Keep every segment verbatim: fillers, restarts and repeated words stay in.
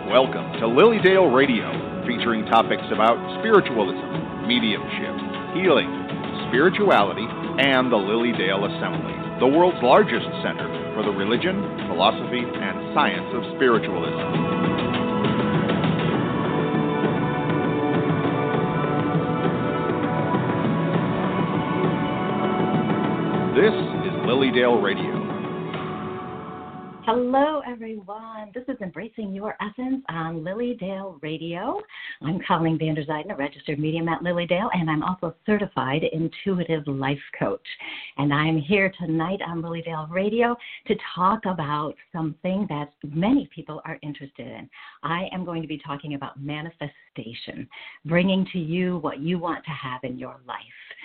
Welcome to Lilydale Radio, featuring topics about spiritualism, mediumship, healing, spirituality, and the Lilydale Assembly, the world's largest center for the religion, philosophy, and science of spiritualism. This is Lilydale Radio. Hello, everyone. This is Embracing Your Essence on Lilydale Radio. I'm Colleen Vander Zijden, a registered medium at Lilydale, and I'm also a certified intuitive life coach. And I'm here tonight on Lilydale Radio to talk about something that many people are interested in. I am going to be talking about manifestation, bringing to you what you want to have in your life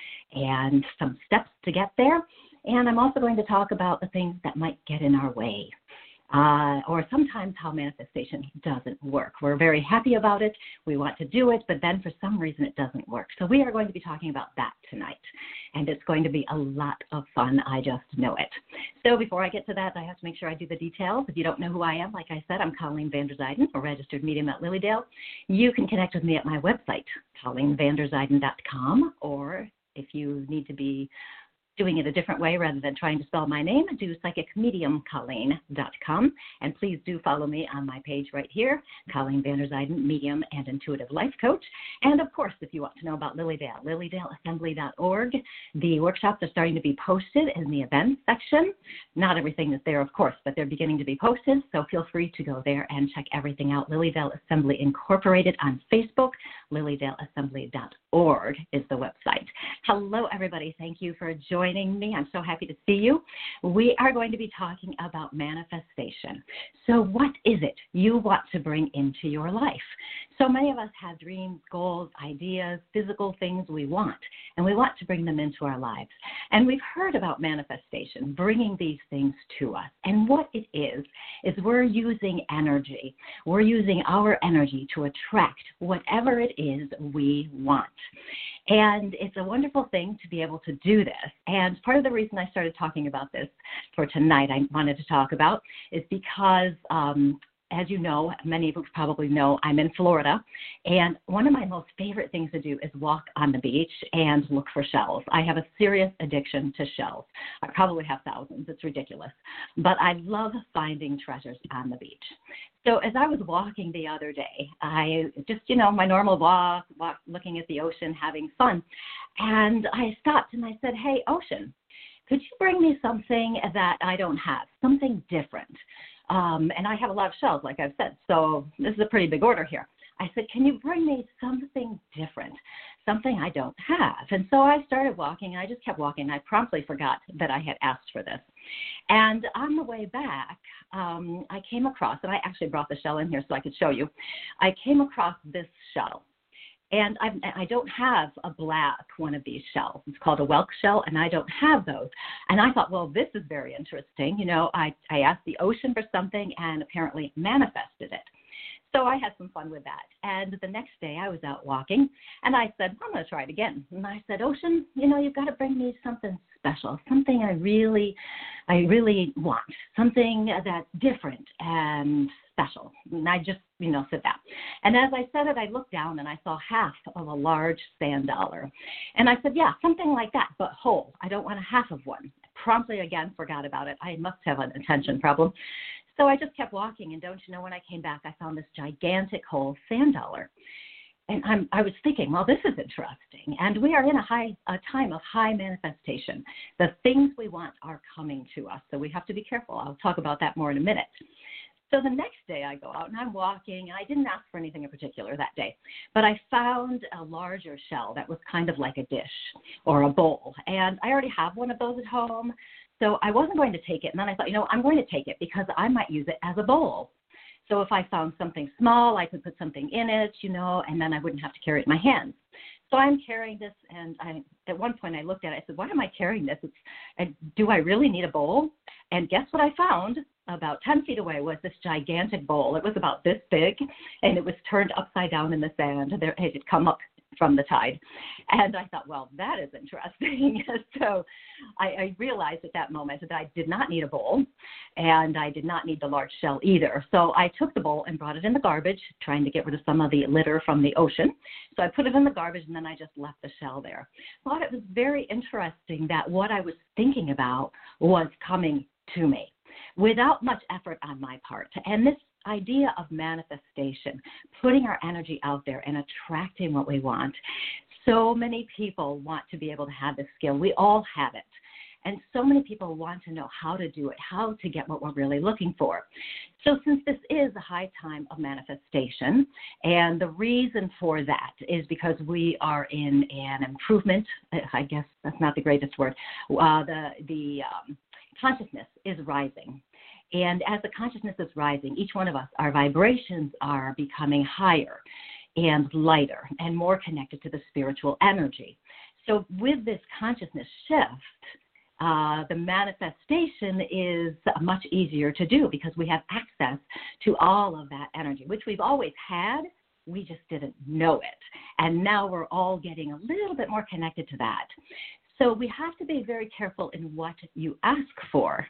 and some steps to get there. And I'm also going to talk about the things that might get in our way. Uh, or sometimes how manifestation doesn't work. We're very happy about it. We want to do it, but then for some reason it doesn't work. So we are going to be talking about that tonight. And it's going to be a lot of fun. I just know it. So before I get to that, I have to make sure I do the details. If you don't know who I am, like I said, I'm Colleen Vander Zijden, a registered medium at Lilydale. You can connect with me at my website, colleen vander zijden dot com, or if you need to be doing it a different way rather than trying to spell my name, do psychic medium colleen dot com. And please do follow me on my page right here, Colleen Vander Zijden, medium and intuitive life coach. And of course, if you want to know about Lilydale, lilydale assembly dot org. The workshops are starting to be posted in the events section. Not everything is there, of course, but they're beginning to be posted. So feel free to go there and check everything out. Lilydale Assembly Incorporated on Facebook. lilydale assembly dot org is the website. Hello, everybody. Thank you for joining. Joining me. I'm so happy to see you. We are going to be talking about manifestation. So what is it you want to bring into your life? So many of us have dreams, goals, ideas, physical things we want, and we want to bring them into our lives. And we've heard about manifestation, bringing these things to us. And what it is, is we're using energy. We're using our energy to attract whatever it is we want. And it's a wonderful thing to be able to do this. And part of the reason I started talking about this for tonight, I wanted to talk about, is because, um, as you know, many of you probably know, I'm in Florida. And one of my most favorite things to do is walk on the beach and look for shells. I have a serious addiction to shells. I probably have thousands. It's ridiculous. But I love finding treasures on the beach. So as I was walking the other day, I just, you know, my normal walk, walk, looking at the ocean, having fun. And I stopped and I said, hey, ocean, could you bring me something that I don't have, something different? Um, and I have a lot of shells, like I've said, so this is a pretty big order here. I said, can you bring me something different, something I don't have? And so I started walking, and I just kept walking. I promptly forgot that I had asked for this. And on the way back, um, I came across, and I actually brought the shell in here so I could show you. I came across this shell. And I've, I don't have a black one of these shells. It's called a whelk shell, and I don't have those. And I thought, well, this is very interesting. You know, I, I asked the ocean for something and apparently manifested it. So I had some fun with that. And the next day I was out walking, and I said, I'm going to try it again. And I said, ocean, you know, you've got to bring me something special, something I really, I really want, something that's different and special. And I just, you know, said that. And as I said it, I looked down and I saw half of a large sand dollar. And I said, yeah, something like that, but whole. I don't want a half of one. Promptly again forgot about it. I must have an attention problem. So I just kept walking, and don't you know, when I came back, I found this gigantic whole sand dollar. And I'm, I was thinking, well, this is interesting. And we are in a high a time of high manifestation. The things we want are coming to us, so we have to be careful. I'll talk about that more in a minute. So the next day I go out and I'm walking, and I didn't ask for anything in particular that day, but I found a larger shell that was kind of like a dish or a bowl. And I already have one of those at home, so I wasn't going to take it. And then I thought, you know, I'm going to take it because I might use it as a bowl. So if I found something small, I could put something in it, you know, and then I wouldn't have to carry it in my hands. So I'm carrying this, and I, at one point I looked at it. I said, why am I carrying this? It's, uh, do I really need a bowl? And guess what I found? About ten feet away was this gigantic bowl. It was about this big, and it was turned upside down in the sand. There, it had come up from the tide. And I thought, well, that is interesting. So I, I realized at that moment that I did not need a bowl, and I did not need the large shell either. So I took the bowl and brought it in the garbage, trying to get rid of some of the litter from the ocean. So I put it in the garbage, and then I just left the shell there. I thought it was very interesting that what I was thinking about was coming to me without much effort on my part. And this idea of manifestation, putting our energy out there and attracting what we want. So many people want to be able to have this skill. We all have it. And so many people want to know how to do it, how to get what we're really looking for. So since this is a high time of manifestation, and the reason for that is because we are in an improvement, I guess that's not the greatest word, uh, the, the um, consciousness is rising. And as the consciousness is rising, each one of us, our vibrations are becoming higher and lighter and more connected to the spiritual energy. So with this consciousness shift, uh, the manifestation is much easier to do because we have access to all of that energy, which we've always had. We just didn't know it. And now we're all getting a little bit more connected to that. So we have to be very careful in what you ask for.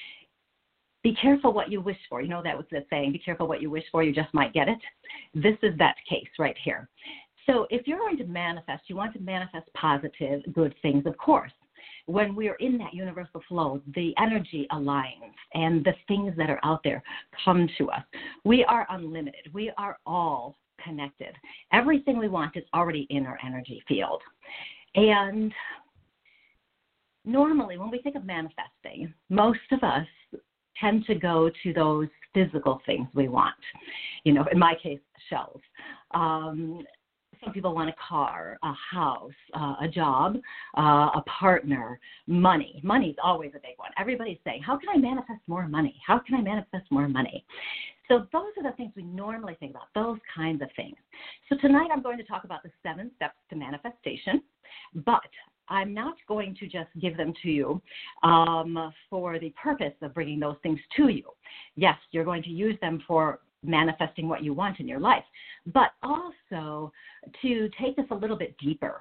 Be careful what you wish for. You know, that was the saying, be careful what you wish for, you just might get it. This is that case right here. So if you're going to manifest, you want to manifest positive, good things, of course. When we are in that universal flow, the energy aligns and the things that are out there come to us. We are unlimited. We are all connected. Everything we want is already in our energy field. And normally when we think of manifesting, most of us tend to go to those physical things we want. You know, in my case, shells. Um, some people want a car, a house, uh, a job, uh, a partner, money. Money's always a big one. Everybody's saying, how can I manifest more money? How can I manifest more money? So those are the things we normally think about, those kinds of things. So tonight I'm going to talk about the seven steps to manifestation, but I'm not going to just give them to you um, for the purpose of bringing those things to you. Yes, you're going to use them for manifesting what you want in your life, but also to take us a little bit deeper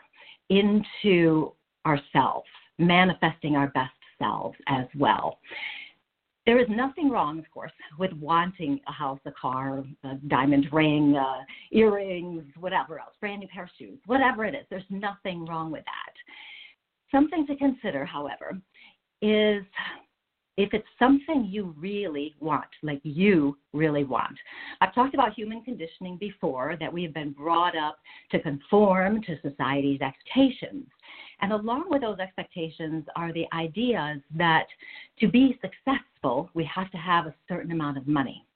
into ourselves, manifesting our best selves as well. There is nothing wrong, of course, with wanting a house, a car, a diamond ring, uh, earrings, whatever else, brand new pair of shoes, whatever it is. There's nothing wrong with that. Something to consider, however, is if it's something you really want, like you really want. I've talked about human conditioning before, that we have been brought up to conform to society's expectations. And along with those expectations are the ideas that to be successful, we have to have a certain amount of money.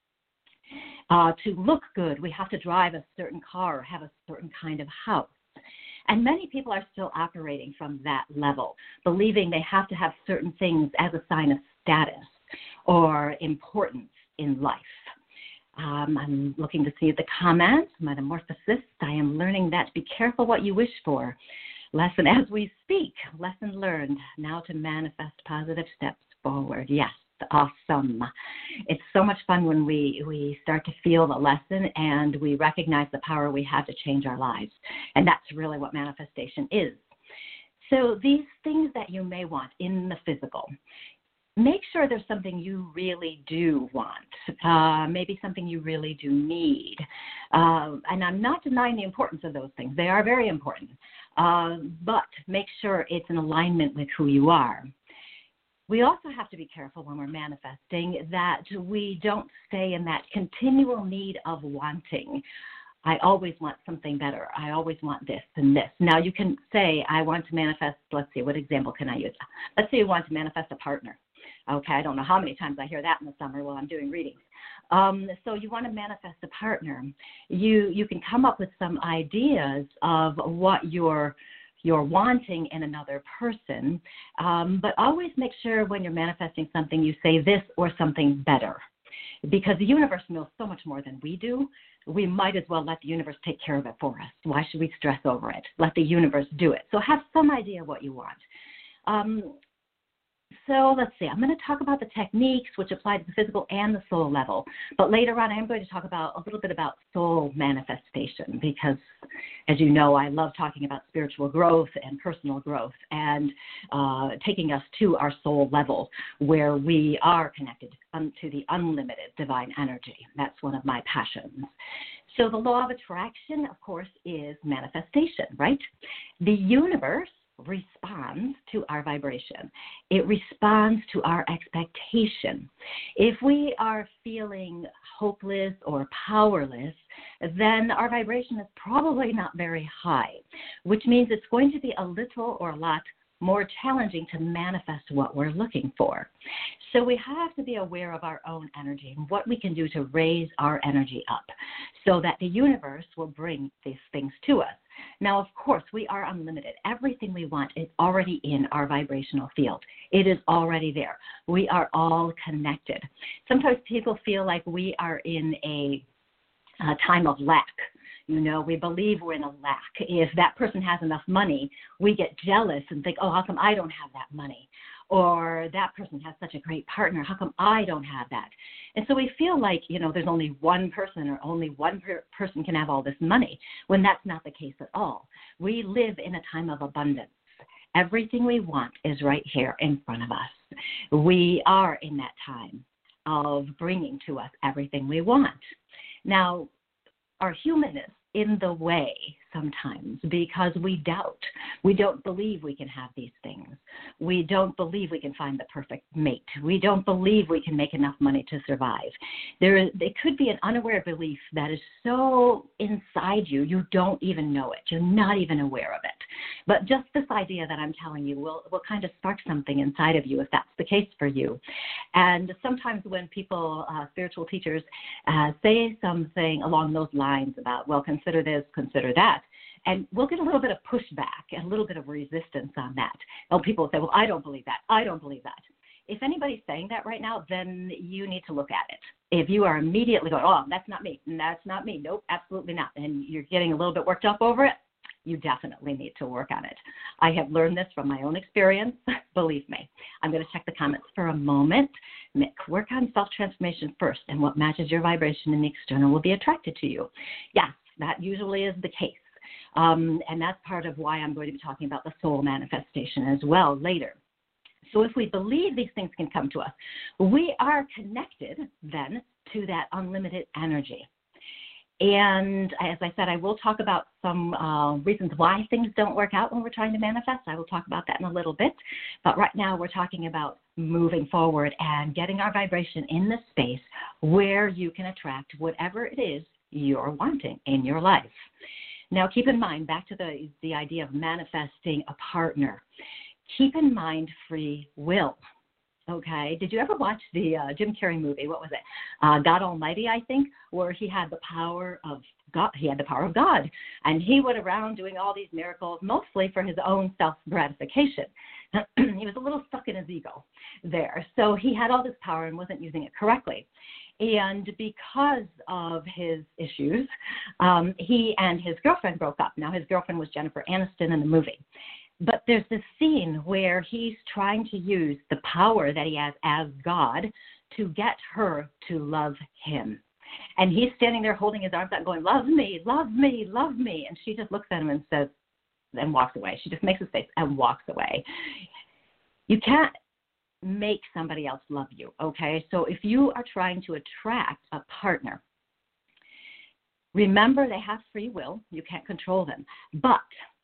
Uh, to look good, we have to drive a certain car or have a certain kind of house. And many people are still operating from that level, believing they have to have certain things as a sign of status or importance in life. Um, I'm looking to see the comments. Metamorphosis, I am learning that. Be careful what you wish for. Lesson as we speak. Lesson learned. Now to manifest positive steps forward. Yes. Awesome. It's so much fun when we, we start to feel the lesson and we recognize the power we have to change our lives. And that's really what manifestation is. So these things that you may want in the physical, make sure there's something you really do want, uh, maybe something you really do need. Uh, and I'm not denying the importance of those things. They are very important. Uh, but make sure it's in alignment with who you are. We also have to be careful when we're manifesting that we don't stay in that continual need of wanting. I always want something better. I always want this and this. Now you can say, I want to manifest, let's see, what example can I use? Let's say you want to manifest a partner. Okay, I don't know how many times I hear that in the summer while I'm doing readings. Um, so you want to manifest a partner. You, you can come up with some ideas of what you're you're wanting in another person, um, but always make sure when you're manifesting something, you say this or something better, because the universe knows so much more than we do. We might as well let the universe take care of it for us. Why should we stress over it? Let the universe do it. So have some idea what you want. Um, So let's see, I'm going to talk about the techniques which apply to the physical and the soul level. But later on, I'm going to talk about a little bit about soul manifestation because, as you know, I love talking about spiritual growth and personal growth and uh, taking us to our soul level where we are connected um, to the unlimited divine energy. That's one of my passions. So the law of attraction, of course, is manifestation, right? The universe responds to our vibration. It responds to our expectation. If we are feeling hopeless or powerless, then our vibration is probably not very high, which means it's going to be a little or a lot more challenging to manifest what we're looking for. So we have to be aware of our own energy and what we can do to raise our energy up so that the universe will bring these things to us. Now, of course, we are unlimited. Everything we want is already in our vibrational field. It is already there. We are all connected. Sometimes people feel like we are in a, a time of lack. You know, we believe we're in a lack. If that person has enough money, we get jealous and think, oh, how come I don't have that money? Or that person has such a great partner. How come I don't have that? And so we feel like, you know, there's only one person or only one per- person can have all this money, when that's not the case at all. We live in a time of abundance. Everything we want is right here in front of us. We are in that time of bringing to us everything we want. Now, our humanness in the way sometimes because we doubt. We don't believe we can have these things. We don't believe we can find the perfect mate. We don't believe we can make enough money to survive. There is, it could be an unaware belief that is so inside you, you don't even know it. You're not even aware of it. But just this idea that I'm telling you will, will kind of spark something inside of you if that's the case for you. And sometimes when people, uh, spiritual teachers, uh, say something along those lines about, well, consider this, consider that, and we'll get a little bit of pushback and a little bit of resistance on that. And people will say, well, I don't believe that. I don't believe that. If anybody's saying that right now, then you need to look at it. If you are immediately going, oh, that's not me, that's not me, nope, absolutely not, and you're getting a little bit worked up over it, you definitely need to work on it. I have learned this from my own experience. Believe me. I'm going to check the comments for a moment. Mick, work on self-transformation first, and what matches your vibration in the external will be attracted to you. Yes, that usually is the case. Um, and that's part of why I'm going to be talking about the soul manifestation as well later. So if we believe these things can come to us, we are connected then to that unlimited energy. And as I said, I will talk about some uh, reasons why things don't work out when we're trying to manifest. I will talk about that in a little bit. But right now we're talking about moving forward and getting our vibration in the space where you can attract whatever it is you're wanting in your life. Now, keep in mind, back to the, the idea of manifesting a partner, keep in mind free will. Okay. Did you ever watch the uh, Jim Carrey movie? What was it? Uh, God Almighty, I think, where he had the power of God. He had the power of God, and he went around doing all these miracles, mostly for his own self-gratification. He was a little stuck in his ego there. So he had all this power and wasn't using it correctly. And because of his issues, um, he and his girlfriend broke up. Now, his girlfriend was Jennifer Aniston in the movie. But there's this scene where he's trying to use the power that he has as God to get her to love him. And he's standing there holding his arms out going, love me, love me, love me. And she just looks at him and says, and walks away. She just makes a face and walks away. You can't make somebody else love you, okay? So if you are trying to attract a partner, remember they have free will. You can't control them. But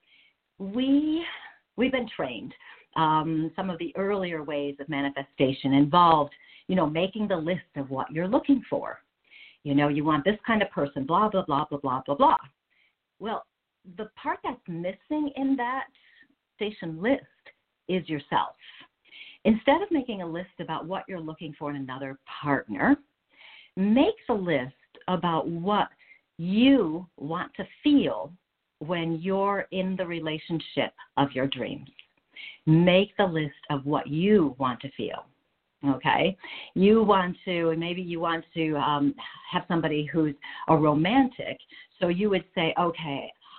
we, we've been trained. Um, some of the earlier ways of manifestation involved, you know, making the list of what you're looking for. You know, you want this kind of person, blah, blah, blah, blah, blah, blah, blah. Well, the part that's missing in that station list is yourself. Instead of making a list about what you're looking for in another partner, make the list about what you want to feel when you're in the relationship of your dreams. Make the list of what you want to feel, okay? You want to, maybe you want to um, have somebody who's a romantic, so you would say, okay,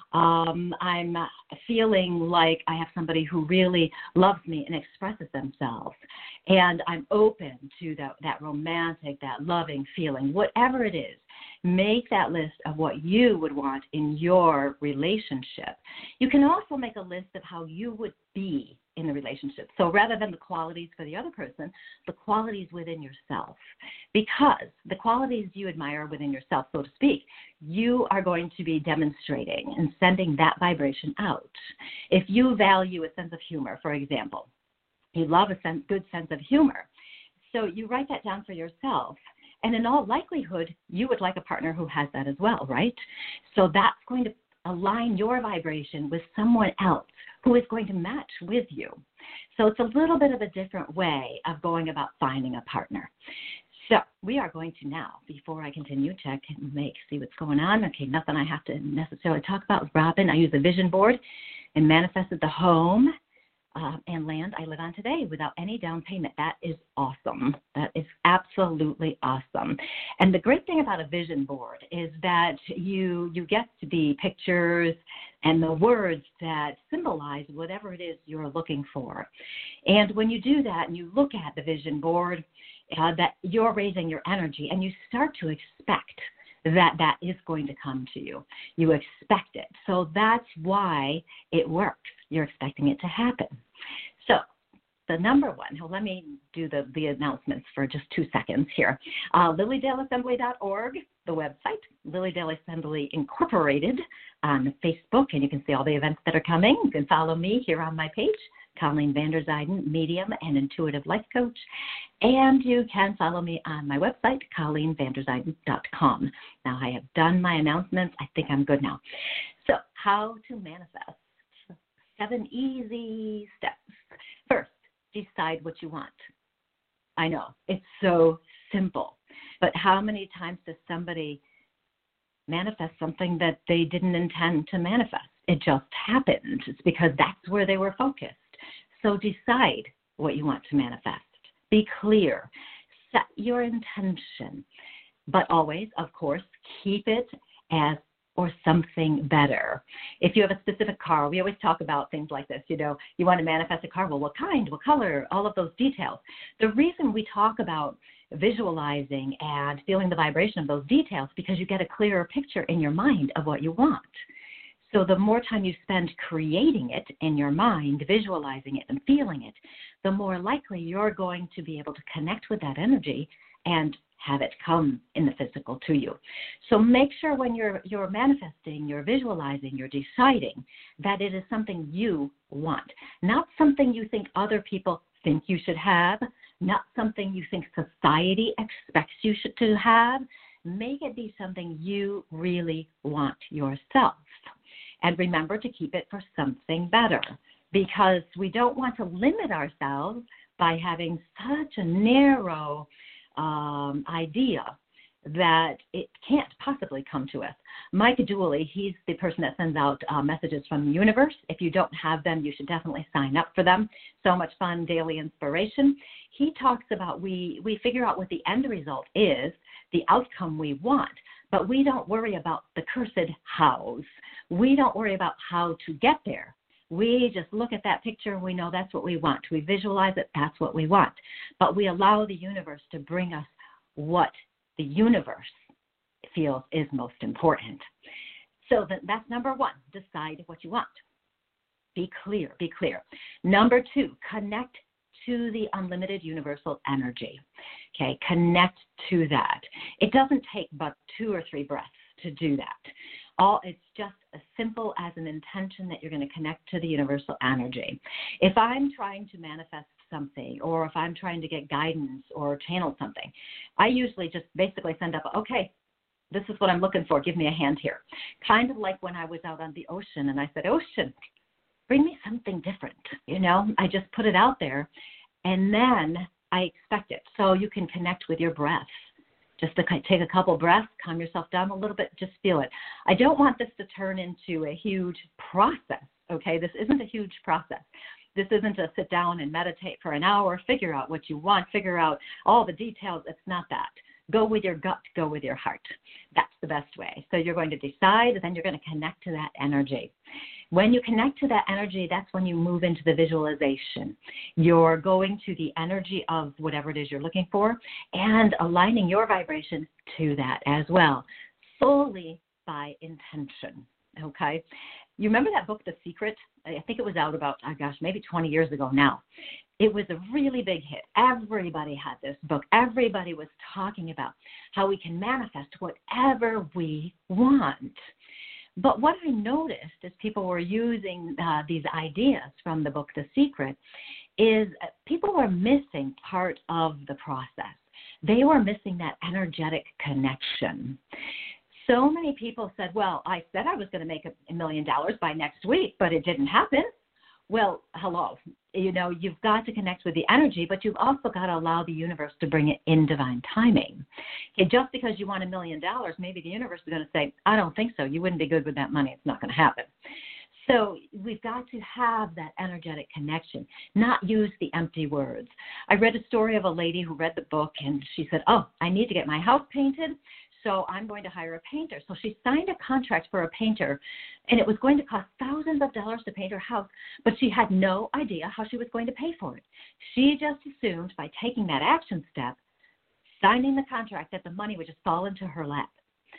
Um, I'm feeling like I have somebody who really loves me and expresses themselves. And I'm open to that, that romantic, that loving feeling, whatever it is. Make that list of what you would want in your relationship. You can also make a list of how you would be in the relationship. So rather than the qualities for the other person, the qualities within yourself. Because the qualities you admire within yourself, so to speak, you are going to be demonstrating and sending that vibration out. If you value a sense of humor, for example, you love a sense, good sense of humor, so you write that down for yourself. And in all likelihood, you would like a partner who has that as well, right? So that's going to align your vibration with someone else who is going to match with you. So it's a little bit of a different way of going about finding a partner. So we are going to now, before I continue, check and make, see what's going on. Okay, nothing I have to necessarily talk about with Robin. I use a vision board and manifested the home Uh, and land I live on today without any down payment. That is awesome. That is absolutely awesome. And the great thing about a vision board is that you you get the pictures and the words that symbolize whatever it is you're looking for. And when you do that and you look at the vision board, uh, that you're raising your energy and you start to expect that that is going to come to you. You expect it. So that's why it works. You're expecting it to happen. So the number one, well, let me do the, the announcements for just two seconds here. Uh, lily dale assembly dot org, the website, Lilydale Assembly Incorporated on Facebook, and you can see all the events that are coming. You can follow me here on my page, Colleen Vanderzijden, medium and intuitive life coach. And you can follow me on my website, colleen vanderzijden dot com. Now, I have done my announcements. I think I'm good now. So how to manifest. Seven easy steps. First, decide what you want. I know, it's so simple. But how many times does somebody manifest something that they didn't intend to manifest? It just happened. It's because that's where they were focused. So decide what you want to manifest. Be clear. Set your intention. But always, of course, keep it as or something better. If you have a specific car, we always talk about things like this, you know, you want to manifest a car, well, what kind, what color, all of those details. The reason we talk about visualizing and feeling the vibration of those details because you get a clearer picture in your mind of what you want. So the more time you spend creating it in your mind, visualizing it and feeling it, the more likely you're going to be able to connect with that energy and have it come in the physical to you. So make sure when you're you're manifesting, you're visualizing, you're deciding that it is something you want, not something you think other people think you should have, not something you think society expects you should to have. Make it be something you really want yourself. And remember to keep it for something better, because we don't want to limit ourselves by having such a narrow um, idea that it can't possibly come to us. Mike Dooley, he's the person that sends out uh, messages from the universe. If you don't have them, you should definitely sign up for them. So much fun, daily inspiration. He talks about we, we figure out what the end result is, the outcome we want, but we don't worry about the cursed hows. We don't worry about how to get there. We just look at that picture and we know that's what we want. We visualize it, that's what we want. But we allow the universe to bring us what the universe feels is most important. So that, that's number one, decide what you want. Be clear, be clear. Number two, connect to the unlimited universal energy. Okay, connect to that. It doesn't take but two or three breaths to do that. All it's just as simple as an intention that you're going to connect to the universal energy. If I'm trying to manifest something, or if I'm trying to get guidance or channel something, I usually just basically send up, okay, this is what I'm looking for. Give me a hand here. Kind of like when I was out on the ocean and I said, ocean, bring me something different. You know, I just put it out there and then I expect it. So you can connect with your breath. Just to take a couple breaths, calm yourself down a little bit, just feel it. I don't want this to turn into a huge process, okay? This isn't a huge process. This isn't a sit down and meditate for an hour, figure out what you want, figure out all the details. It's not that. Go with your gut, go with your heart. That's the the best way. So you're going to decide, then you're going to connect to that energy. When you connect to that energy, that's when you move into the visualization. You're going to the energy of whatever it is you're looking for and aligning your vibration to that as well, solely by intention, okay? You remember that book, The Secret? I think it was out about, oh gosh, maybe twenty years ago now. It was a really big hit. Everybody had this book. Everybody was talking about how we can manifest whatever we want. But what I noticed as people were using uh, these ideas from the book, The Secret, is people were missing part of the process. They were missing that energetic connection. So many people said, well, I said I was going to make a million dollars by next week, but it didn't happen. Well, hello. You know, you've got to connect with the energy, but you've also got to allow the universe to bring it in divine timing. Okay, just because you want a million dollars, maybe the universe is going to say, I don't think so. You wouldn't be good with that money. It's not going to happen. So we've got to have that energetic connection, not use the empty words. I read a story of a lady who read the book, and she said, oh, I need to get my house painted, so I'm going to hire a painter. So she signed a contract for a painter, and it was going to cost thousands of dollars to paint her house, but she had no idea how she was going to pay for it. She just assumed by taking that action step, signing the contract, that the money would just fall into her lap.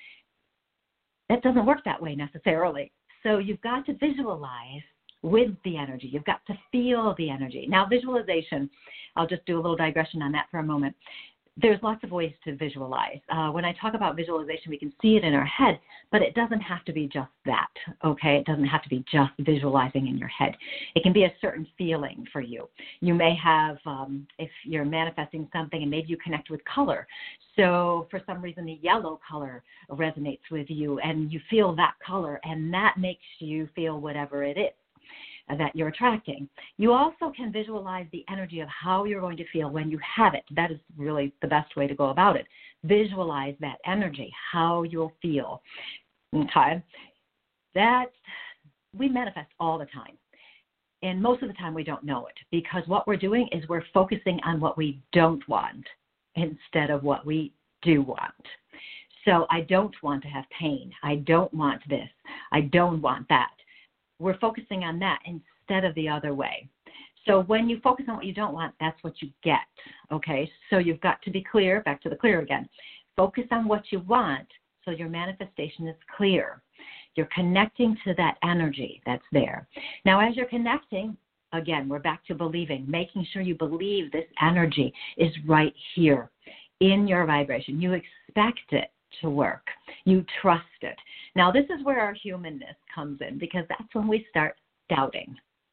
That doesn't work that way necessarily. So you've got to visualize with the energy. You've got to feel the energy. Now, visualization, I'll just do a little digression on that for a moment. There's lots of ways to visualize. Uh, when I talk about visualization, we can see it in our head, but it doesn't have to be just that, okay? It doesn't have to be just visualizing in your head. It can be a certain feeling for you. You may have, um, if you're manifesting something, and maybe you connect with color. So for some reason, the yellow color resonates with you, and you feel that color, and that makes you feel whatever it is that you're attracting. You also can visualize the energy of how you're going to feel when you have it. That is really the best way to go about it. Visualize that energy, how you'll feel. Okay? That we manifest all the time. And most of the time we don't know it, because what we're doing is we're focusing on what we don't want instead of what we do want. So I don't want to have pain. I don't want this. I don't want that. We're focusing on that instead of the other way. So when you focus on what you don't want, that's what you get, okay? So you've got to be clear, back to the clear again. Focus on what you want so your manifestation is clear. You're connecting to that energy that's there. Now, as you're connecting, again, we're back to believing, making sure you believe this energy is right here in your vibration. You expect it to work. You trust it. Now, this is where our humanness comes in, because that's when we start doubting.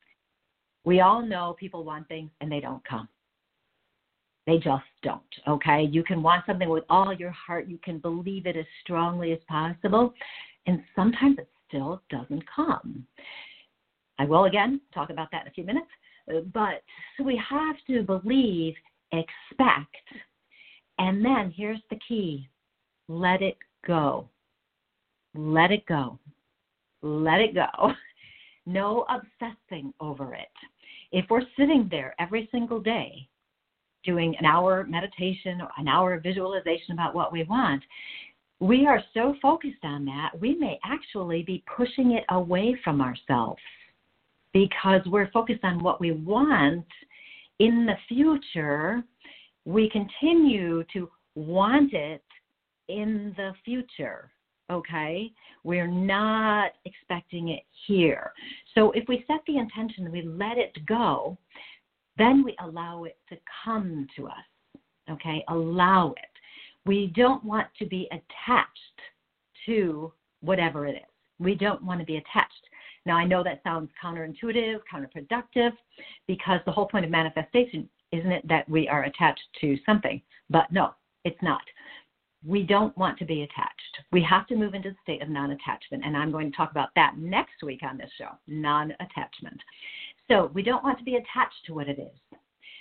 We all know people want things and they don't come. They just don't, okay? You can want something with all your heart. You can believe it as strongly as possible, and sometimes it still doesn't come. I will, again, talk about that in a few minutes, but so we have to believe, expect, and then here's the key. Let it go. Let it go. Let it go. No obsessing over it. If we're sitting there every single day doing an hour meditation or an hour visualization about what we want, we are so focused on that, we may actually be pushing it away from ourselves because we're focused on what we want in the future. We continue to want it in the future, okay? We're not expecting it here. So if we set the intention and we let it go, then we allow it to come to us, okay? Allow it. We don't want to be attached to whatever it is. We don't want to be attached. Now, I know that sounds counterintuitive, counterproductive, because the whole point of manifestation, isn't it that we are attached to something? But no, it's not. We don't want to be attached. We have to move into the state of non-attachment, and I'm going to talk about that next week on this show, non-attachment. So we don't want to be attached to what it is.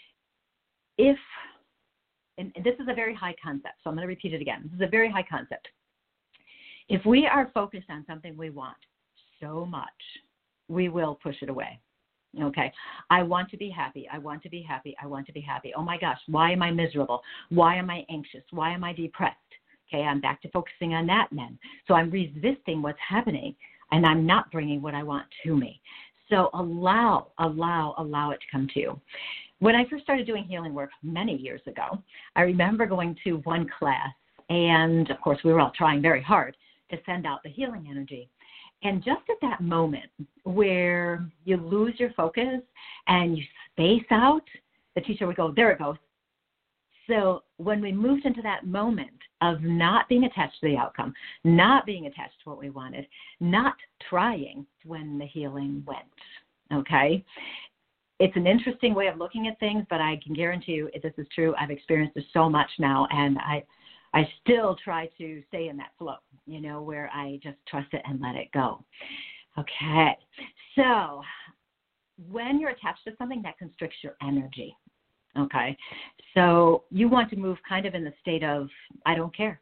If, and this is a very high concept, so I'm going to repeat it again. This is a very high concept. If we are focused on something we want so much, we will push it away. Okay, I want to be happy. I want to be happy. I want to be happy. Oh my gosh, why am I miserable? Why am I anxious? Why am I depressed? Okay, I'm back to focusing on that then. So I'm resisting what's happening, and I'm not bringing what I want to me. So allow, allow, allow it to come to you. When I first started doing healing work many years ago, I remember going to one class, and of course we were all trying very hard to send out the healing energy. And just at that moment where you lose your focus and you space out, the teacher would go, there it goes. So when we moved into that moment of not being attached to the outcome, not being attached to what we wanted, not trying, when the healing went, okay? It's an interesting way of looking at things, but I can guarantee you this is true. I've experienced this so much now, and I I still try to stay in that flow, you know, where I just trust it and let it go. Okay, so when you're attached to something, that constricts your energy, okay? So you want to move kind of in the state of, I don't care.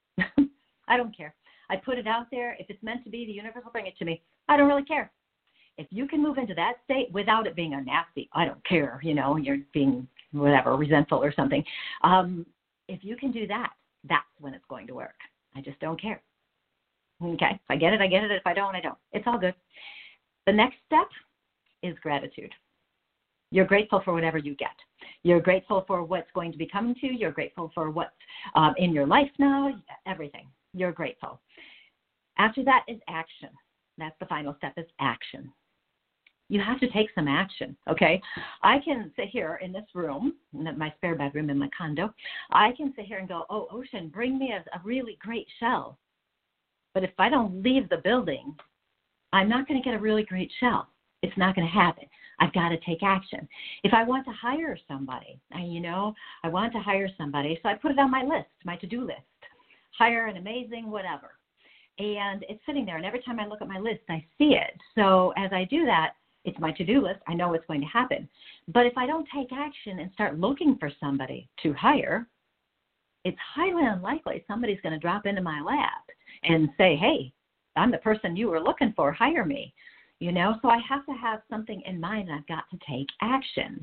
I don't care. I put it out there. If it's meant to be, the universe will bring it to me. I don't really care. If you can move into that state without it being a nasty, I don't care, you know, you're being whatever, resentful or something. Um, if you can do that, that's when it's going to work. I just don't care. Okay, if I get it, I get it. If I don't, I don't. It's all good. The next step is gratitude. You're grateful for whatever you get. You're grateful for what's going to be coming to you. You're grateful for what's um, in your life now, everything. You're grateful. After that is action. That's the final step, is action. You have to take some action, okay? I can sit here in this room, in my spare bedroom in my condo. I can sit here and go, oh, Ocean, bring me a, a really great shell. But if I don't leave the building, I'm not going to get a really great shell. It's not going to happen. I've got to take action. If I want to hire somebody, and you know, I want to hire somebody, so I put it on my list, my to-do list. Hire an amazing whatever. And it's sitting there, and every time I look at my list, I see it. So as I do that, it's my to-do list. I know what's going to happen. But if I don't take action and start looking for somebody to hire, it's highly unlikely somebody's going to drop into my lap and say, hey, I'm the person you were looking for. Hire me. You know, so I have to have something in mind, and I've got to take action.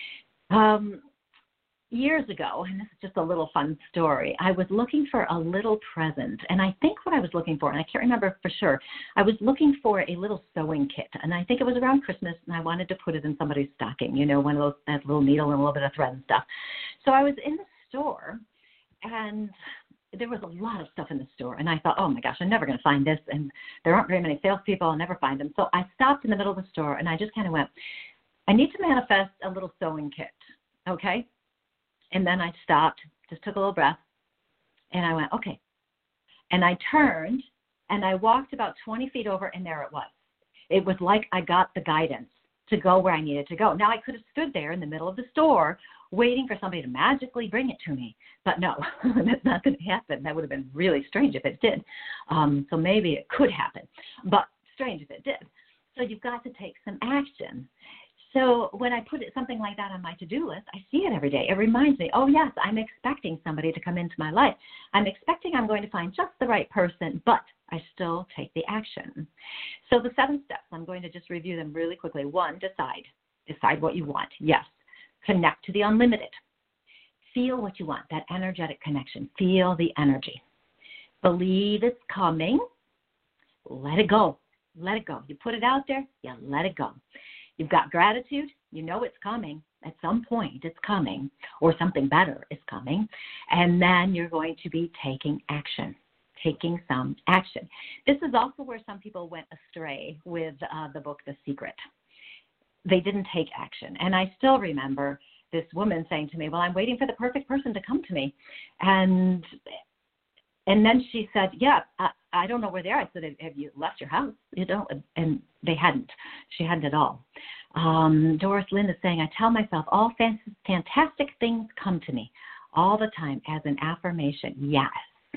Um, years ago, and this is just a little fun story, I was looking for a little present, and I think what I was looking for, and I can't remember for sure, I was looking for a little sewing kit, and I think it was around Christmas, and I wanted to put it in somebody's stocking, you know, one of those, that little needle and a little bit of thread and stuff. So I was in the store, and there was a lot of stuff in the store, and I thought, oh my gosh, I'm never going to find this, and there aren't very many salespeople, I'll never find them. So I stopped in the middle of the store, and I just kind of went, I need to manifest a little sewing kit, okay? And then I stopped, just took a little breath, and I went, okay. And I turned, and I walked about twenty feet over, and there it was. It was like I got the guidance to go where I needed to go. Now, I could have stood there in the middle of the store waiting for somebody to magically bring it to me. But no, that's not going to happen. That would have been really strange if it did. Um, so maybe it could happen, but strange if it did. So you've got to take some action. So when I put it, something like that on my to-do list, I see it every day. It reminds me, oh, yes, I'm expecting somebody to come into my life. I'm expecting I'm going to find just the right person, but I still take the action. So the seven steps, I'm going to just review them really quickly. One, decide. Decide what you want. Yes. Connect to the unlimited. Feel what you want, that energetic connection. Feel the energy. Believe it's coming. Let it go. Let it go. You put it out there, you let it go. You've got gratitude. You know it's coming. At some point it's coming, or something better is coming. And then you're going to be taking action, taking some action. This is also where some people went astray with uh, the book, The Secret. They didn't take action. And I still remember this woman saying to me, well, I'm waiting for the perfect person to come to me. And and then she said, yeah, I, I don't know where they are. I said, have you left your house? You don't. And they hadn't. She hadn't at all. Um, Doris Lynn is saying, I tell myself all fantastic things come to me all the time as an affirmation. Yes.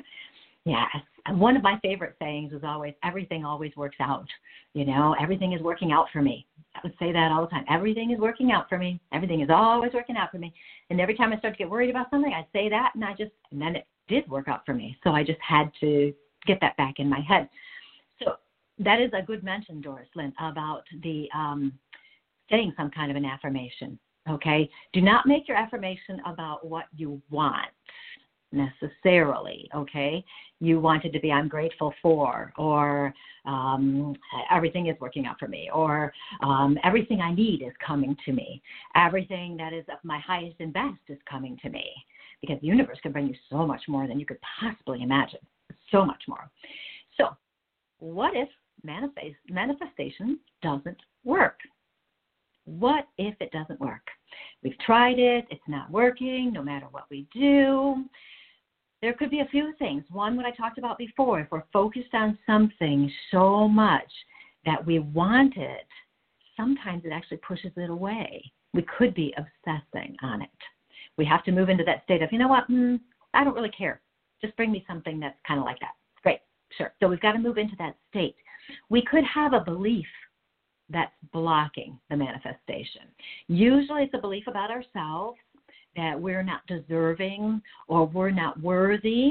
Yes. And one of my favorite sayings is always, everything always works out. You know, everything is working out for me. I would say that all the time. Everything is working out for me. Everything is always working out for me. And every time I start to get worried about something, I'd say that, and I just, and then it did work out for me. So I just had to get that back in my head. So that is a good mention, Doris Lynn, about the um, saying some kind of an affirmation. Okay? Do not make your affirmation about what you want. necessarily, okay? You want it to be, I'm grateful for, or um, everything is working out for me, or um, everything I need is coming to me. Everything that is of my highest and best is coming to me, because the universe can bring you so much more than you could possibly imagine, so much more. So what if manifest, manifestation doesn't work? What if it doesn't work? We've tried it, it's not working, no matter what we do. There could be a few things. One, what I talked about before, if we're focused on something so much that we want it, sometimes it actually pushes it away. We could be obsessing on it. We have to move into that state of, you know what, mm, I don't really care. Just bring me something that's kind of like that. Great, sure. So we've got to move into that state. We could have a belief that's blocking the manifestation. Usually it's a belief about ourselves, that we're not deserving, or we're not worthy,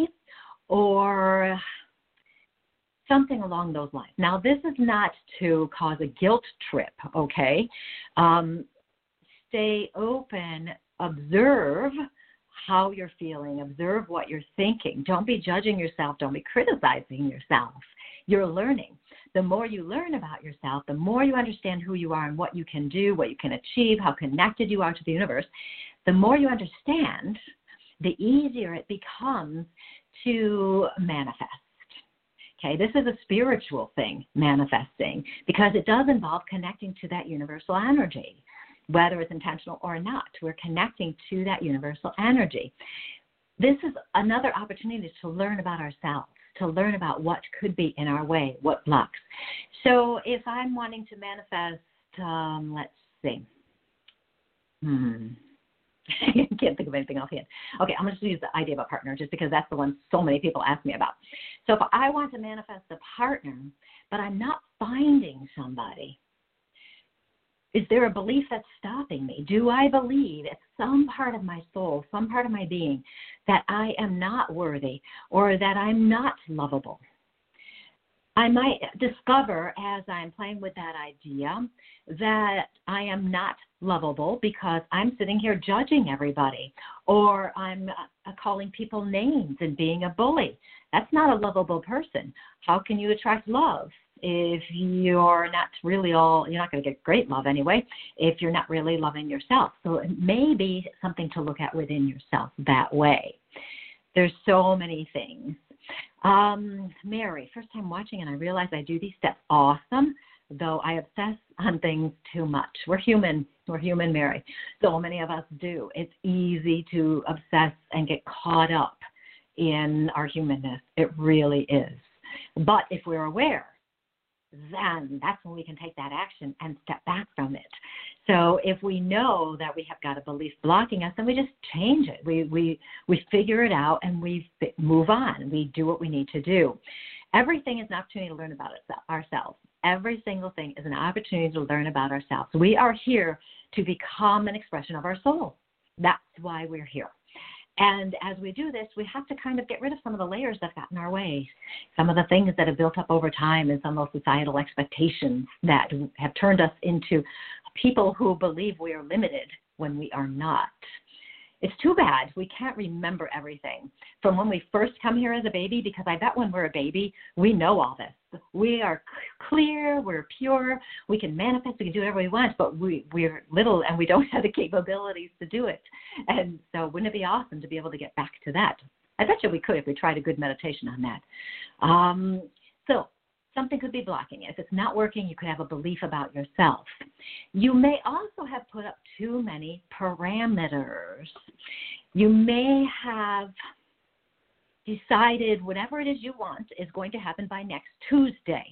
or something along those lines. Now, this is not to cause a guilt trip, okay? Um, stay open, observe how you're feeling, observe what you're thinking. Don't be judging yourself. Don't be criticizing yourself. You're learning. The more you learn about yourself, the more you understand who you are and what you can do, what you can achieve, how connected you are to the universe, the more you understand, the easier it becomes to manifest. Okay, this is a spiritual thing, manifesting, because it does involve connecting to that universal energy, whether it's intentional or not. We're connecting to that universal energy. This is another opportunity to learn about ourselves, to learn about what could be in our way, what blocks. So if I'm wanting to manifest, um, let's see. Hmm. I can't think of anything offhand. Okay, I'm going to use the idea of a partner just because that's the one so many people ask me about. So if I want to manifest a partner, but I'm not finding somebody, is there a belief that's stopping me? Do I believe at some part of my soul, some part of my being, that I am not worthy or that I'm not lovable? I might discover as I'm playing with that idea that I am not lovable because I'm sitting here judging everybody, or I'm uh, calling people names and being a bully. That's not a lovable person. How can you attract love if you're not really all, you're not going to get great love anyway, if you're not really loving yourself? So it may be something to look at within yourself that way. There's so many things. Um, Mary, first time watching and I realized I do these steps. Awesome. Though I obsess on things too much. We're human. We're human, Mary. So many of us do. It's easy to obsess and get caught up in our humanness. It really is. But if we're aware, then that's when we can take that action and step back from it. So if we know that we have got a belief blocking us, then we just change it. We we we figure it out and we move on. We do what we need to do. Everything is an opportunity to learn about itself, ourselves. Every single thing is an opportunity to learn about ourselves. We are here to become an expression of our soul. That's why we're here. And as we do this, we have to kind of get rid of some of the layers that got in our way, some of the things that have built up over time and some of those societal expectations that have turned us into people who believe we are limited when we are not. It's too bad we can't remember everything from when we first come here as a baby, because I bet when we're a baby, we know all this. We are clear, we're pure, we can manifest, we can do whatever we want, but we, we're little and we don't have the capabilities to do it. And so wouldn't it be awesome to be able to get back to that? I bet you we could if we tried a good meditation on that. Um, so something could be blocking it. If it's not working, you could have a belief about yourself. You may also have put up too many parameters. You may have decided whatever it is you want is going to happen by next Tuesday.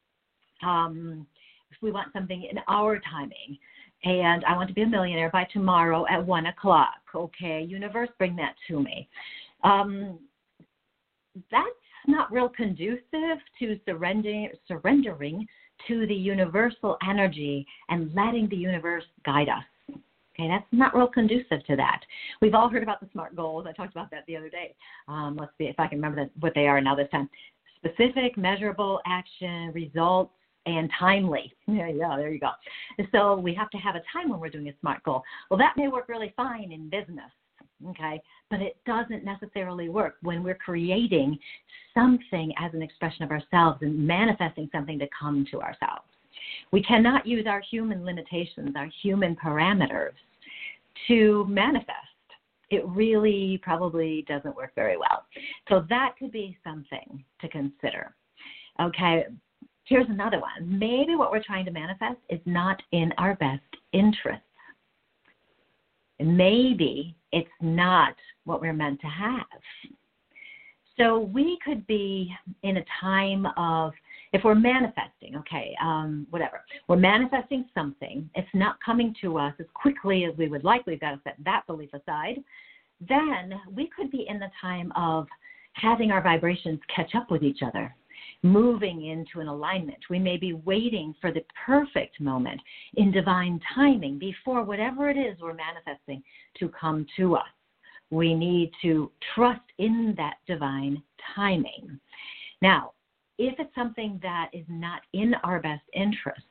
Um, if we want something in our timing, and I want to be a millionaire by tomorrow at one o'clock. Okay, universe, bring that to me. Um, that's not real conducive to surrendering, surrendering to the universal energy and letting the universe guide us. Okay, that's not real conducive to that. We've all heard about the SMART goals. I talked about that the other day. Um, let's see if I can remember that, what they are now this time. Specific, measurable, action, results, and timely. Yeah, yeah, there you go. So we have to have a time when we're doing a SMART goal. Well, that may work really fine in business, okay? But it doesn't necessarily work when we're creating something as an expression of ourselves and manifesting something to come to ourselves. We cannot use our human limitations, our human parameters to manifest. It really probably doesn't work very well. So that could be something to consider. Okay, here's another one. Maybe what we're trying to manifest is not in our best interests. Maybe it's not what we're meant to have. So we could be in a time of, if we're manifesting, okay, um, whatever, we're manifesting something, it's not coming to us as quickly as we would like, we've got to set that belief aside, then we could be in the time of having our vibrations catch up with each other, moving into an alignment. We may be waiting for the perfect moment in divine timing before whatever it is we're manifesting to come to us. We need to trust in that divine timing. Now, if it's something that is not in our best interest,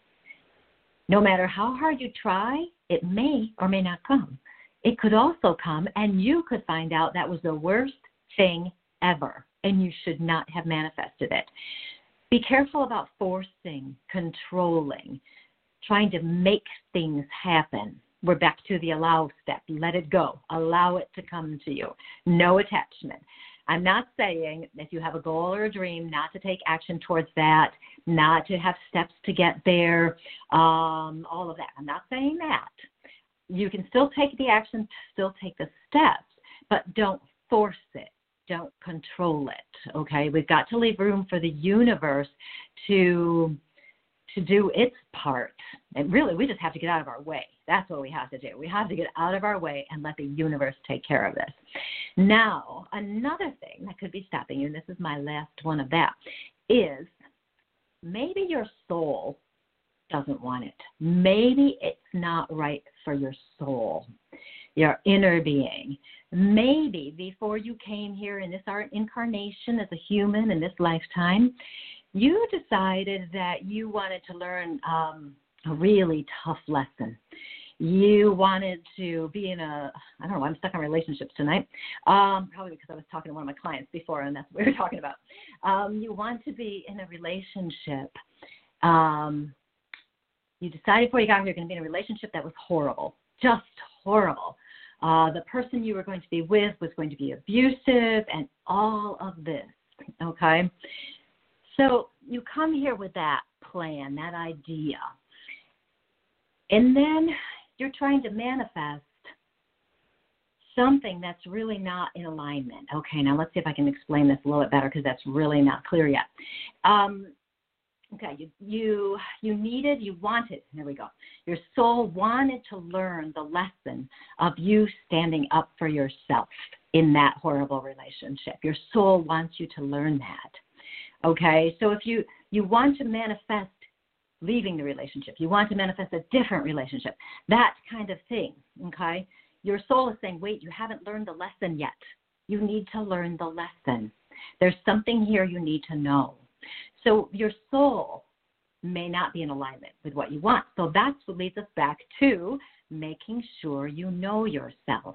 no matter how hard you try, it may or may not come. It could also come, and you could find out that was the worst thing ever, and you should not have manifested it. Be careful about forcing, controlling, trying to make things happen. We're back to the allow step. Let it go. Allow it to come to you. No attachment. I'm not saying if you have a goal or a dream not to take action towards that, not to have steps to get there, um, all of that. I'm not saying that. You can still take the action, still take the steps, but don't force it. Don't control it, okay? We've got to leave room for the universe to to do its part. And really, we just have to get out of our way. That's what we have to do. We have to get out of our way and let the universe take care of this. Now, another thing that could be stopping you, and this is my last one of that, is maybe your soul doesn't want it. Maybe it's not right for your soul, your inner being. Maybe before you came here in this incarnation as a human in this lifetime, you decided that you wanted to learn um, a really tough lesson. You wanted to be in a, I don't know, I'm stuck on relationships tonight, um, probably because I was talking to one of my clients before, and that's what we were talking about. Um, you want to be in a relationship. Um, you decided before you got here you're going to be in a relationship that was horrible, just horrible. Uh, the person you were going to be with was going to be abusive and all of this, okay? So you come here with that plan, that idea, and then you're trying to manifest something that's really not in alignment. Okay, now let's see if I can explain this a little bit better because that's really not clear yet. Um, okay, you, you you needed, you wanted, there we go. Your soul wanted to learn the lesson of you standing up for yourself in that horrible relationship. Your soul wants you to learn that. Okay, so if you, you want to manifest leaving the relationship, you want to manifest a different relationship, that kind of thing, okay, your soul is saying, wait, you haven't learned the lesson yet. You need to learn the lesson. There's something here you need to know. So your soul may not be in alignment with what you want. So that's what leads us back to making sure you know yourself.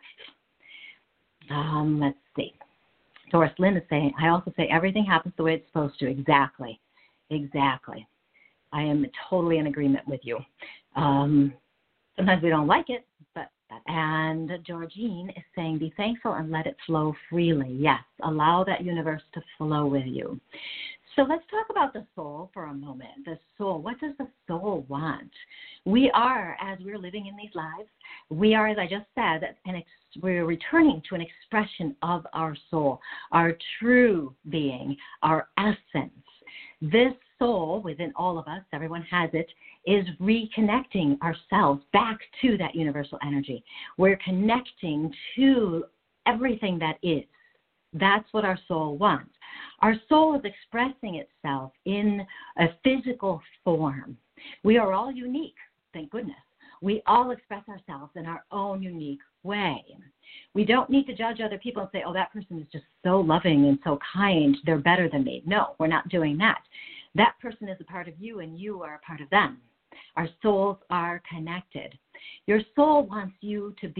Um, let's see. Doris Lynn is saying, I also say everything happens the way it's supposed to. Exactly. Exactly. I am totally in agreement with you. Um, sometimes we don't like it, but and Georgine is saying, be thankful and let it flow freely. Yes, allow that universe to flow with you. So let's talk about the soul for a moment. The soul, what does the soul want? We are, as we're living in these lives, we are, as I just said, an ex- we're returning to an expression of our soul, our true being, our essence. This soul within all of us, everyone has it, is reconnecting ourselves back to that universal energy. We're connecting to everything that is. That's what our soul wants. Our soul is expressing itself in a physical form. We are all unique, thank goodness. We all express ourselves in our own unique way. We don't need to judge other people and say, oh, that person is just so loving and so kind, they're better than me. No, we're not doing that. That person is a part of you and you are a part of them. Our souls are connected. Your soul wants you to be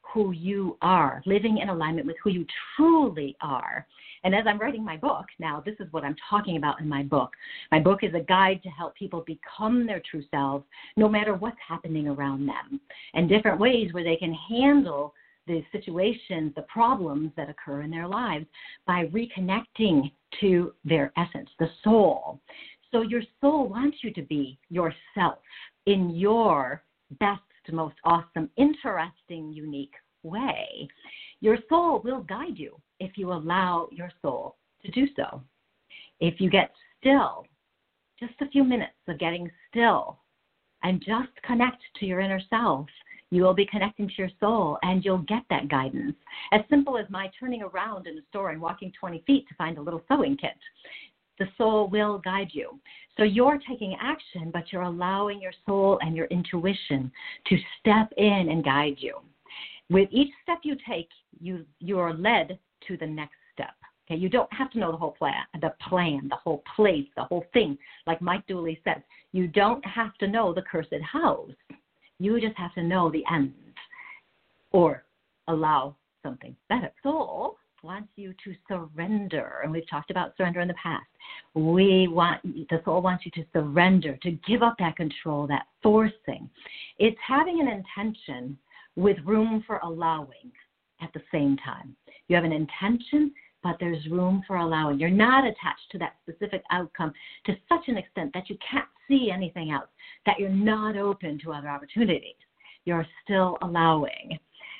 who you are, living in alignment with who you truly are. And as I'm writing my book, now this is what I'm talking about in my book. My book is a guide to help people become their true selves, no matter what's happening around them, and different ways where they can handle the situations, the problems that occur in their lives by reconnecting to their essence, the soul. So your soul wants you to be yourself in your best, most awesome, interesting, unique way. Your soul will guide you if you allow your soul to do so. If you get still, just a few minutes of getting still and just connect to your inner self, you will be connecting to your soul and you'll get that guidance. As simple as my turning around in the store and walking twenty feet to find a little sewing kit. The soul will guide you. So you're taking action, but you're allowing your soul and your intuition to step in and guide you. With each step you take, you you are led to the next step. Okay, you don't have to know the whole plan, the plan, the whole place, the whole thing. Like Mike Dooley says, you don't have to know the cursed house. You just have to know the end, or allow something better. Soul wants you to surrender, and we've talked about surrender in the past. We want the soul wants you to surrender, to give up that control, that forcing. It's having an intention with room for allowing at the same time. You have an intention, but there's room for allowing. You're not attached to that specific outcome to such an extent that you can't see anything else, that you're not open to other opportunities. You're still allowing.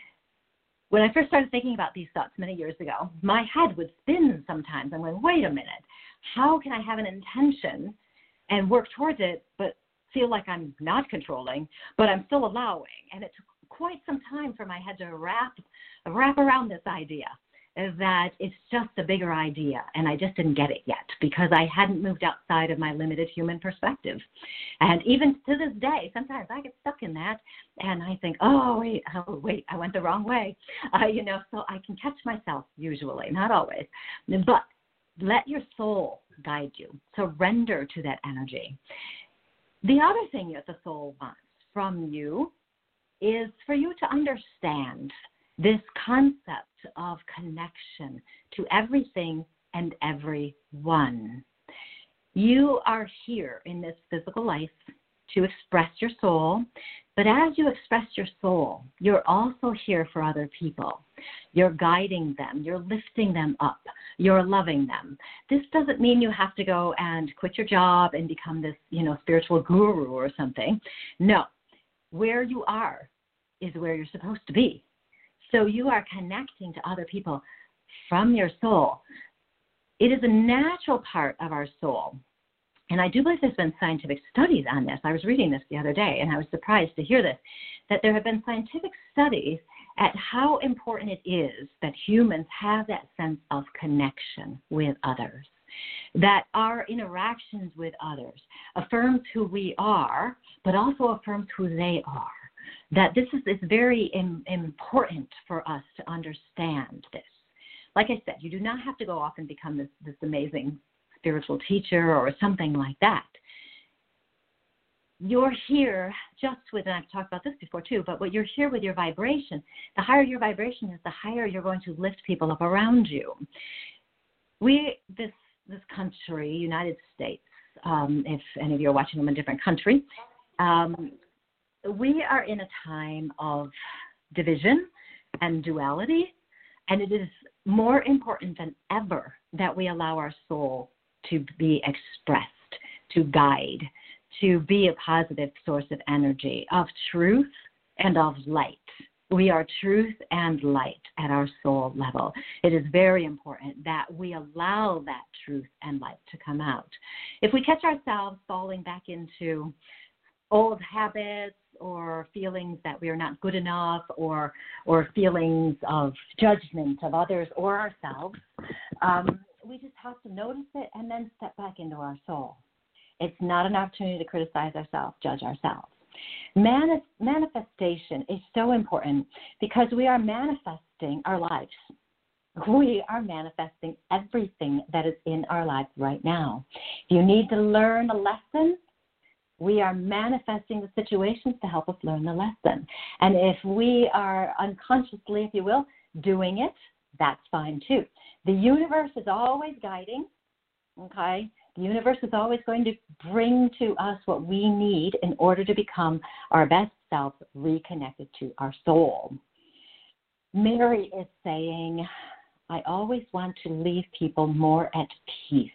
When I first started thinking about these thoughts many years ago, my head would spin sometimes. I'm going, wait a minute, how can I have an intention and work towards it, but feel like I'm not controlling, but I'm still allowing? And it took quite some time for my head to wrap wrap around this idea that it's just a bigger idea, and I just didn't get it yet because I hadn't moved outside of my limited human perspective. And even to this day, sometimes I get stuck in that, and I think, oh, wait, oh, wait, I went the wrong way. Uh, you know, so I can catch myself usually, not always. But let your soul guide you. Surrender to that energy. The other thing that the soul wants from you is for you to understand this concept of connection to everything and everyone. You are here in this physical life to express your soul, but as you express your soul, you're also here for other people. You're guiding them, you're lifting them up, you're loving them. This doesn't mean you have to go and quit your job and become this, you know, spiritual guru or something. No, where you are is where you're supposed to be. So you are connecting to other people from your soul. It is a natural part of our soul. And I do believe there's been scientific studies on this. I was reading this the other day, and I was surprised to hear this, that there have been scientific studies at how important it is that humans have that sense of connection with others, that our interactions with others affirms who we are, but also affirms who they are. That this is, is very im- important for us to understand this. Like I said, you do not have to go off and become this, this amazing spiritual teacher or something like that. You're here just with, and I've talked about this before too, but what you're here with your vibration. The higher your vibration is, the higher you're going to lift people up around you. We, this this country, United States, um, if any of you are watching from a different country, um, we are in a time of division and duality, and it is more important than ever that we allow our soul to be expressed, to guide, to be a positive source of energy, of truth and of light. We are truth and light at our soul level. It is very important that we allow that truth and light to come out. If we catch ourselves falling back into old habits, or feelings that we are not good enough, or or feelings of judgment of others or ourselves, um, we just have to notice it and then step back into our soul. It's not an opportunity to criticize ourselves, judge ourselves. Manif- manifestation is so important because we are manifesting our lives. We are manifesting everything that is in our lives right now. If you need to learn a lesson, We are manifesting the situations to help us learn the lesson. And if we are unconsciously, if you will, doing it, that's fine too. The universe is always guiding, okay? The universe is always going to bring to us what we need in order to become our best self, reconnected to our soul. Mary is saying, I always want to leave people more at peace.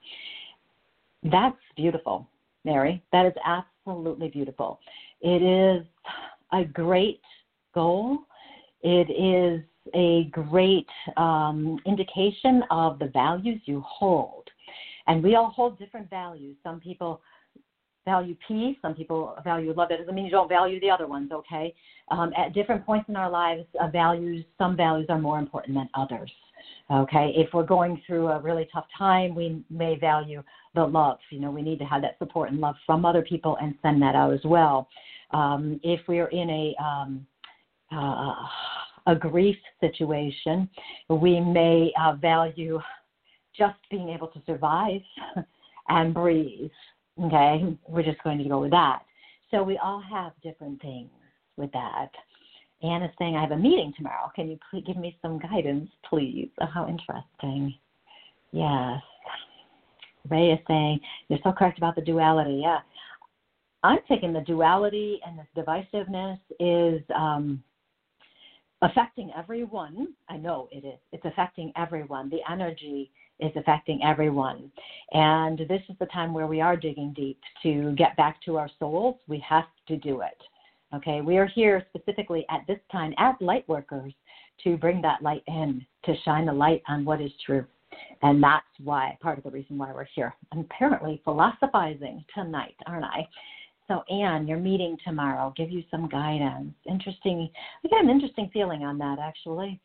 That's beautiful, Mary. That is absolutely beautiful. It is a great goal. It is a great um, indication of the values you hold. And we all hold different values. Some people value peace. Some people value love. That doesn't mean you don't value the other ones, okay? Um, at different points in our lives, uh, values, some values are more important than others, okay? If we're going through a really tough time, we may value the love. You know, we need to have that support and love from other people and send that out as well. Um, if we're in a um, uh, a grief situation, we may uh, value just being able to survive and breathe. Okay, we're just going to go with that. So we all have different things with that. Anne is saying, I have a meeting tomorrow. Can you please give me some guidance, please? Oh, how interesting. Yes. Ray is saying, you're so correct about the duality. Yeah. I'm thinking the duality and this divisiveness is um, affecting everyone. I know it is. It's affecting everyone. The energy is affecting everyone. And this is the time where we are digging deep to get back to our souls. We have to do it. Okay, we are here specifically at this time as light workers to bring that light in, to shine the light on what is true. And that's why, part of the reason why we're here. I'm apparently philosophizing tonight, aren't I? So, Anne, your meeting tomorrow, give you some guidance. Interesting. I got an interesting feeling on that, actually.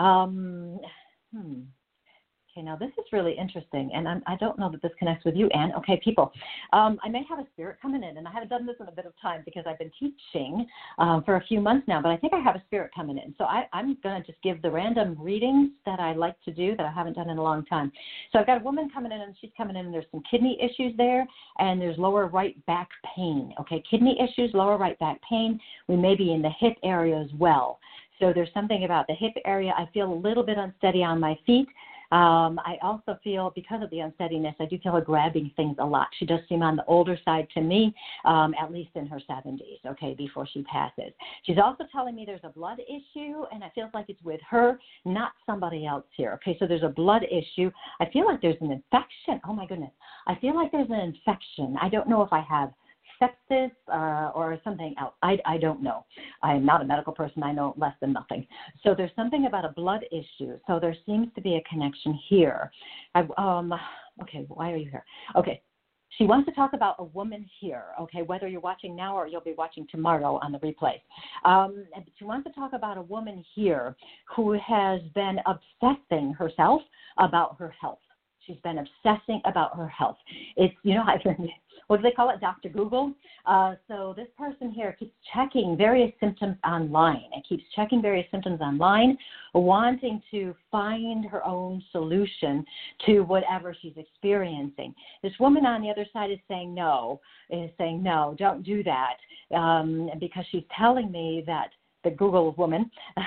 Um, hmm. Okay, now this is really interesting, and I'm, I don't know that this connects with you, Anne. Okay, people, um, I may have a spirit coming in, and I haven't done this in a bit of time because I've been teaching um, for a few months now, but I think I have a spirit coming in. So I, I'm going to just give the random readings that I like to do that I haven't done in a long time. So I've got a woman coming in, and she's coming in, and there's some kidney issues there, and there's lower right back pain. Okay, kidney issues, lower right back pain. We may be in the hip area as well. So there's something about the hip area. I feel a little bit unsteady on my feet. Um, I also feel, because of the unsteadiness, I do feel her grabbing things a lot. She does seem on the older side to me, um, at least in her seventies, okay, before she passes. She's also telling me there's a blood issue, and it feels like it's with her, not somebody else here, okay? So there's a blood issue. I feel like there's an infection. Oh, my goodness. I feel like there's an infection. I don't know if I have sepsis uh, or something else. I, I don't know. I am not a medical person. I know less than nothing. So there's something about a blood issue. So there seems to be a connection here. I, um, okay, why are you here? Okay. She wants to talk about a woman here, okay, whether you're watching now or you'll be watching tomorrow on the replay. Um, she wants to talk about a woman here who has been obsessing herself about her health. She's been obsessing about her health. It's, you know, I've been, what do they call it, Doctor Google? Uh, so this person here keeps checking various symptoms online and keeps checking various symptoms online, wanting to find her own solution to whatever she's experiencing. This woman on the other side is saying no, is saying no, don't do that, um, because she's telling me that the Google woman,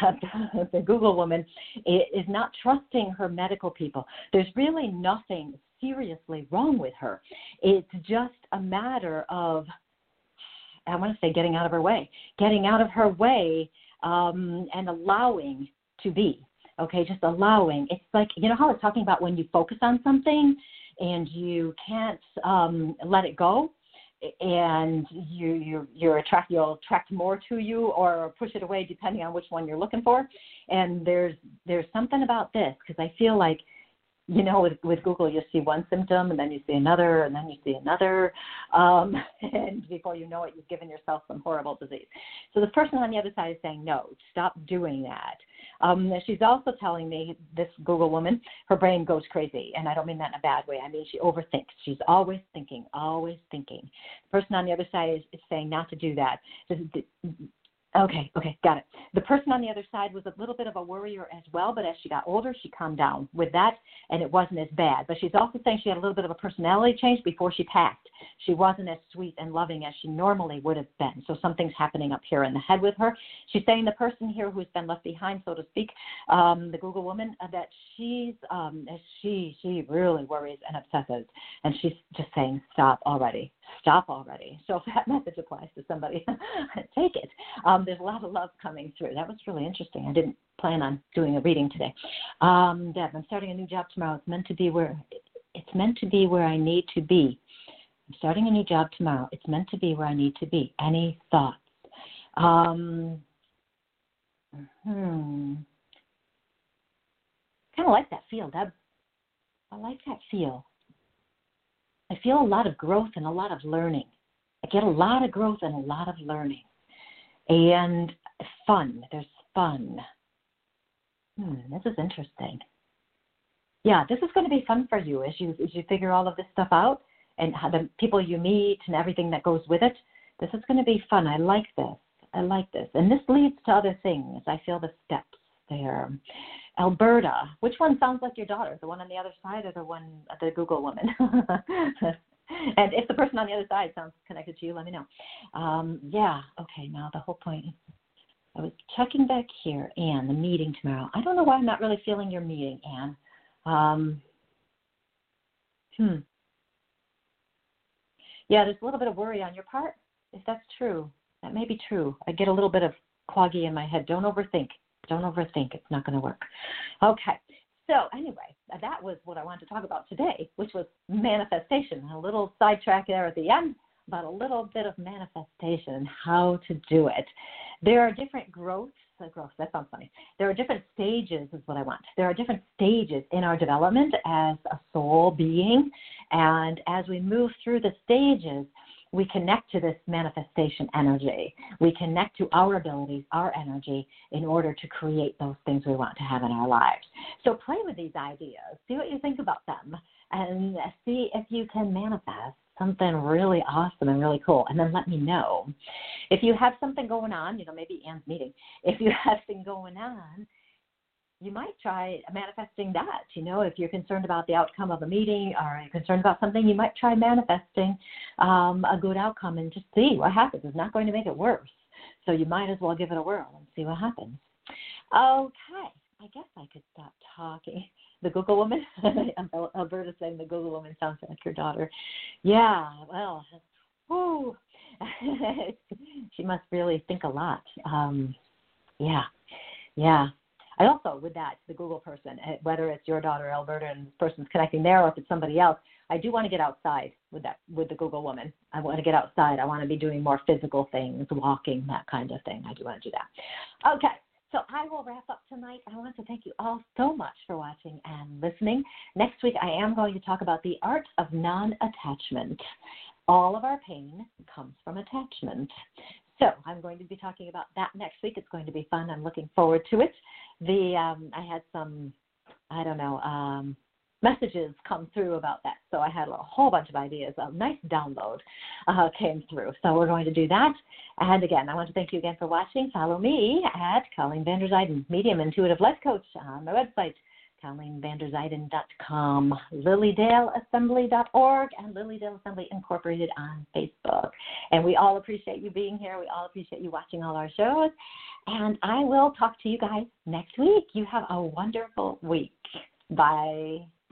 the Google woman is not trusting her medical people. There's really nothing seriously wrong with her. It's just a matter of, I want to say, getting out of her way, getting out of her way um, and allowing to be, okay, just allowing. It's like, you know how I was talking about when you focus on something and you can't um, let it go? And you, you, you're attract, you'll attract more to you or push it away depending on which one you're looking for. And there's there's something about this, because I feel like, you know, with, with Google, you see one symptom and then you see another and then you see another. Um, and before you know it, you've given yourself some horrible disease. So the person on the other side is saying, no, stop doing that. Um, she's also telling me, this Google woman, her brain goes crazy. And I don't mean that in a bad way. I mean, she overthinks. She's always thinking, always thinking. The person on the other side is, is saying not to do that. Okay, okay, got it. The person on the other side was a little bit of a worrier as well, but as she got older, she calmed down with that, and it wasn't as bad. But she's also saying she had a little bit of a personality change before she passed. She wasn't as sweet and loving as she normally would have been. So something's happening up here in the head with her. She's saying the person here who's been left behind, so to speak, um, the Google woman, uh, that she's um, she she really worries and obsesses, and she's just saying, stop already. Stop already. So if that message applies to somebody, take it. Um, there's a lot of love coming through. That was really interesting. I didn't plan on doing a reading today. Um, Deb, I'm starting a new job tomorrow. It's meant to be where it's meant to be where I need to be. I'm starting a new job tomorrow. It's meant to be where I need to be. Any thoughts? Um, hmm. Kind of like that feel, Deb. I like that feel. I feel a lot of growth and a lot of learning. I get a lot of growth and a lot of learning. And fun. There's fun. Hmm, this is interesting. Yeah, this is going to be fun for you as you as you figure all of this stuff out and how the people you meet and everything that goes with it. This is going to be fun. I like this. I like this. And this leads to other things. I feel the steps there. Alberta, which one sounds like your daughter? The one on the other side or the one, the Google woman? And if the person on the other side sounds connected to you, let me know. Um, yeah, okay, now the whole point. I was checking back here, Anne, the meeting tomorrow. I don't know why I'm not really feeling your meeting, Anne. Um, hmm. Yeah, there's a little bit of worry on your part. If that's true, that may be true. I get a little bit of cloggy in my head. Don't overthink. Don't overthink. It's not going to work. Okay. So anyway, that was what I wanted to talk about today, which was manifestation. A little sidetrack there at the end, but a little bit of manifestation and how to do it. There are different growths. Uh, growth, that sounds funny. There are different stages is what I want. There are different stages in our development as a soul being. And as we move through the stages, we connect to this manifestation energy. We connect to our abilities, our energy, in order to create those things we want to have in our lives. So play with these ideas. See what you think about them. And see if you can manifest something really awesome and really cool. And then let me know. If you have something going on, you know, maybe Anne's meeting. If you have something going on, you might try manifesting that. You know, if you're concerned about the outcome of a meeting or you're concerned about something, you might try manifesting um, a good outcome and just see what happens. It's not going to make it worse. So you might as well give it a whirl and see what happens. Okay. I guess I could stop talking. The Google woman? Alberta saying the Google woman sounds like your daughter. Yeah, well, whoo. She must really think a lot. Um, yeah, yeah. I also, with that, the Google person, whether it's your daughter, Alberta, and this person's connecting there, or if it's somebody else, I do want to get outside with that, with the Google woman. I want to get outside. I want to be doing more physical things, walking, that kind of thing. I do want to do that. Okay, so I will wrap up tonight. I want to thank you all so much for watching and listening. Next week, I am going to talk about the art of non-attachment. All of our pain comes from attachment. So I'm going to be talking about that next week. It's going to be fun. I'm looking forward to it. The um, I had some, I don't know, um, messages come through about that. So I had a whole bunch of ideas. A nice download uh, came through. So we're going to do that. And again, I want to thank you again for watching. Follow me at Colleen Vander Zijden, Medium Intuitive Life Coach, on my website, Colleen Vander Zijden dot com, Lily Dale Assembly dot org, and Lily Dale Assembly Incorporated on Facebook. And we all appreciate you being here. We all appreciate you watching all our shows. And I will talk to you guys next week. You have a wonderful week. Bye.